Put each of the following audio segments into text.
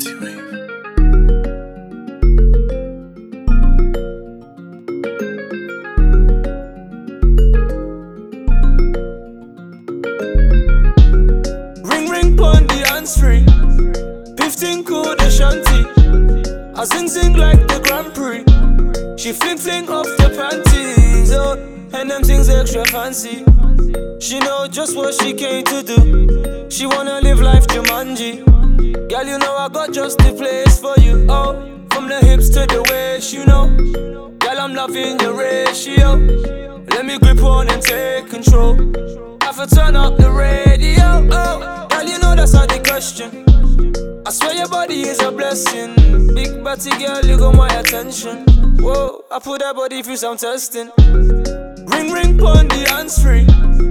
Anti-wave. Ring ring pon the hands-free. 15 cool the shanty. I zing zing like the Grand Prix. She fling fling off the panties, oh, and them things extra fancy. She know just what she came to do. She wanna live life Jumanji. Girl, you know I got just the place for you, oh. From the hips to the waist, you know. Girl, I'm loving your ratio. Let me grip on and take control. Have to turn up the radio, oh. Girl, you know that's not the question. I swear your body is a blessing. Big body girl, you got my attention. Whoa, I put that body through some testing. Ring ring pon the hands-free.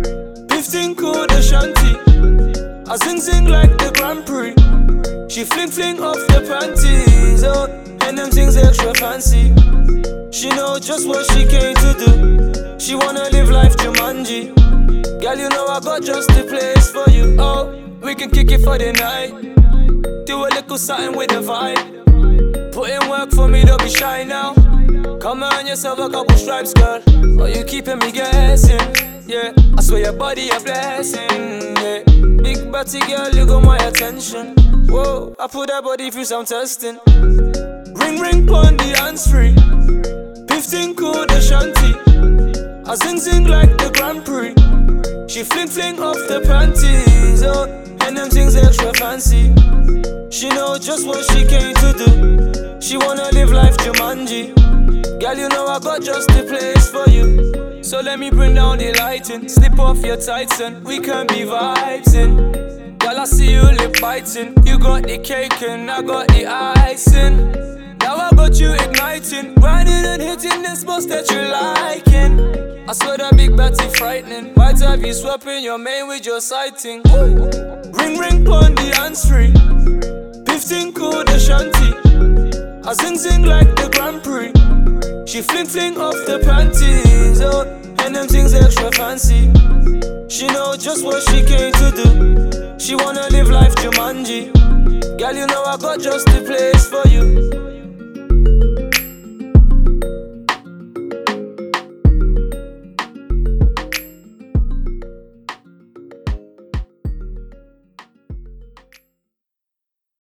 15 cool the shanty. I zing zing like the Grand Prix. She fling fling off the panties, oh, and them things extra fancy. She know just what she came to do. She wanna live life Jumanji. Girl, you know I got just the place for you, oh. We can kick it for the night. Do a little something with the vibe. Put in work for me, don't be shy now. Come on yourself a couple stripes, girl. Oh, you keeping me guessing, yeah. I swear your body a blessing, yeah. Big body girl, you got my attention. Whoa, I put that body through some testing. Ring ring pon the hands-free. 15 cool the shanty. I zing zing like the Grand Prix. She fling fling off the panties, oh, and them things extra fancy. She know just what she came to do. She wanna live life Jumanji. Girl, you know I got just the place for you. So let me bring down the lighting. Slip off your tights and we can be vibing. Girl, I see you lip biting. You got the cake and I got the icing. Now I got you igniting, grinding and hitting the spots that you liking. I swear that big batty frightening. Might have you swapping your main with your sighting. Ring ring pon the hands-free. 15 cool the shanty. I zing zing like the Grand Prix. She fling fling off the panties, oh, and them things extra fancy. She know just what she came to do. She wanna live life Jumanji. Girl, you know I got just the place for you.